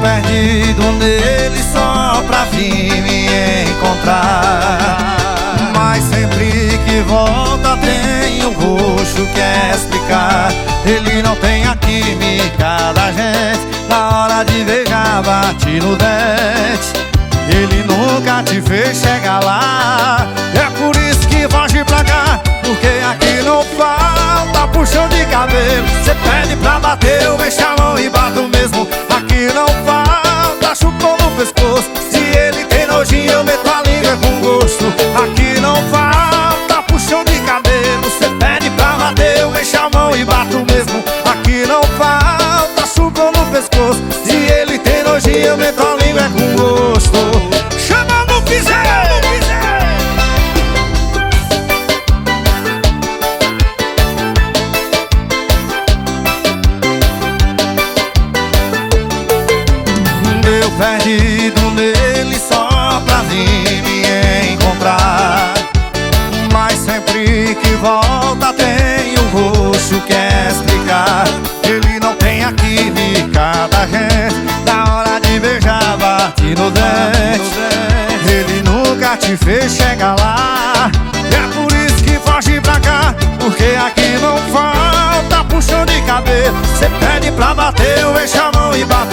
perdido nele só pra vir me encontrar. Mas sempre que volta tem um rosto que é explicar. Ele não tem a química da gente, na hora de beijar bate no dente. Ele nunca te fez chegar lá, é por isso que foge pra cá. Porque aqui não falta puxão de cabelo. Cê pede pra bater, eu mexo a mão e bato mesmo. Aqui não falta chupão no pescoço. Se ele tem nojinho, eu meto a língua com gosto. Aqui não falta puxão de cabelo. Cê pede pra bater, eu mexo a mão e bato mesmo. Aqui não falta chupão no pescoço. Se ele tem nojinho, eu meto a língua com gosto. Chama no quiser! Eu perdido nele só pra vir me encontrar. Mas sempre que volta tem um rosto que quer explicar. Ele não tem a química da gente, na hora de beijar bate no dente. Ele nunca te fez chegar lá, é por isso que foge pra cá. Porque aqui não falta puxão de cabelo. Cê pede pra bater, eu mexo a mão e bato